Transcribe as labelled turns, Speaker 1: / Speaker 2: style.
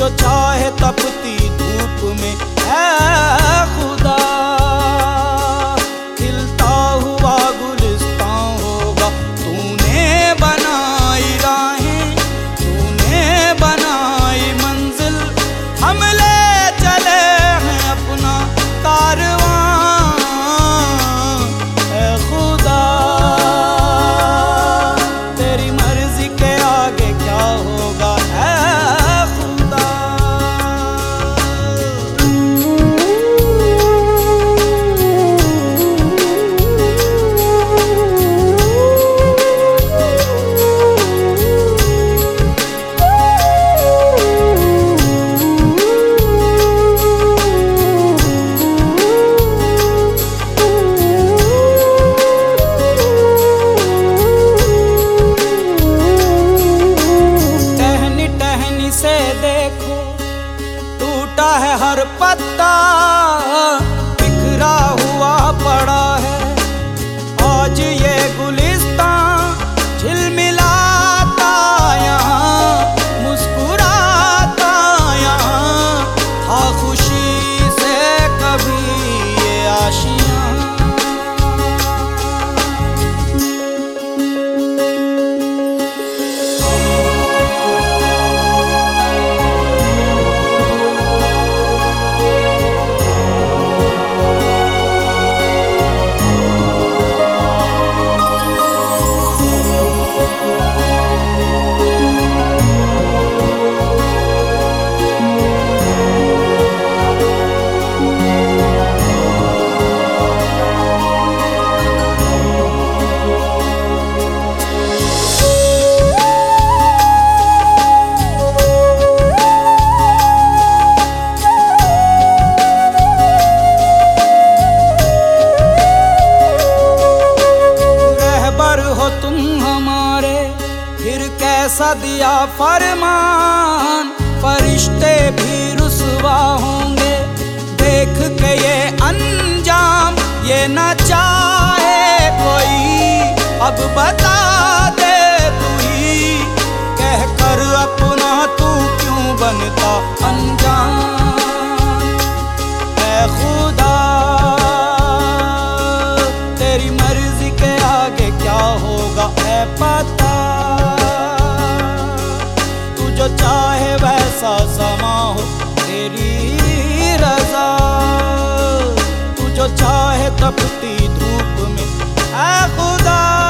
Speaker 1: जो चाहे तपती धूप में ऐ खुदा, खिलता हुआ गुलिस्तान होगा। तूने बनाई राहें, तूने बनाई मंजिल, हम ले चले हैं अपना कारवां। ऐ खुदा तेरी मर्जी के आगे क्या होगा ऐ खुदा। से देखो टूटा है हर पत्ता, बिखरा हुआ पड़ा है आज ये गुलिस्तान। झिलमिलाता यहाँ, मुस्कुराता यहाँ, था खुशी से कभी ये आशियाँ। तुम हमारे फिर कैसा दिया फरमान, फरिश्ते भी रुसवा होंगे देख के ये अंजाम। ये न चाहे कोई अब बता दे तू ही, कह कर अपना तू क्यों बनता अनजान। ऐ खुदा तेरी मर्जी के आगे क्या होगा है पता। तू जो चाहे वैसा समा हो तेरी रजा, तू जो चाहे तपती धूप में ऐ खुदा।